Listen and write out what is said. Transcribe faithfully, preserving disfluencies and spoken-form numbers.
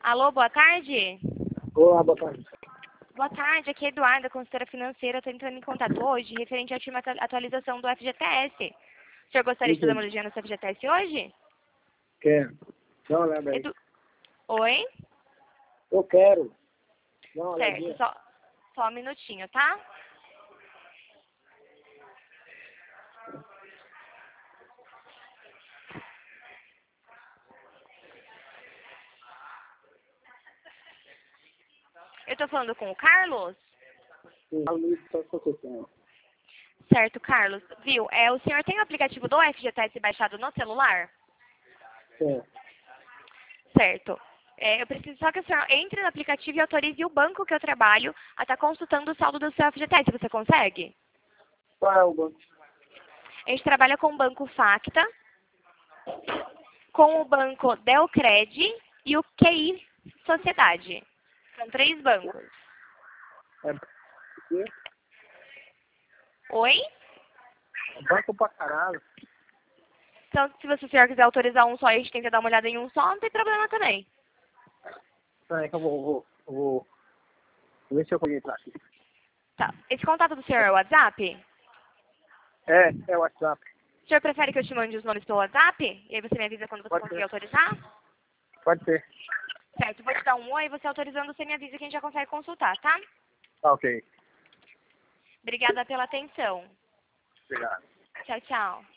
Alô, boa tarde? Olá, boa tarde. Boa tarde, aqui é Eduarda, consultora financeira. Estou entrando em contato hoje referente à última atu- atualização do F G T S. O senhor gostaria de fazer uma olhadinha no seu F G T S hoje? Quero. Dá uma olhada aí. Edu... Oi? Eu quero. Dá uma Certo, olhadinha. só, só um minutinho, tá? Eu estou falando com o Carlos? Sim. A luz só acontecendo. Certo, Carlos. Viu? É, o senhor tem o aplicativo do F G T S baixado no celular? Sim. Certo. É, eu preciso só que o senhor entre no aplicativo e autorize o banco que eu trabalho a estar consultando o saldo do seu F G T S. Você consegue? Qual é o banco? A gente trabalha com o banco Facta, com o banco Delcred e o Q I Sociedade. São três bancos. É banco? Oi? É banco pra caralho. Então, se você senhor quiser autorizar um só e a gente tenta dar uma olhada em um só, não tem problema também. Peraí que eu vou, vou, vou, vou ver se eu consigo entrar aqui. Tá. Esse contato do senhor é o WhatsApp? É, é o WhatsApp. O senhor prefere que eu te mande os nomes pelo WhatsApp? E aí você me avisa quando você Pode conseguir ser. autorizar? Pode ser. Certo, vou te dar um oi, você autorizando, você me avisa que a gente já consegue consultar, tá? Tá, ok. Obrigada pela atenção. Obrigado. Tchau, tchau.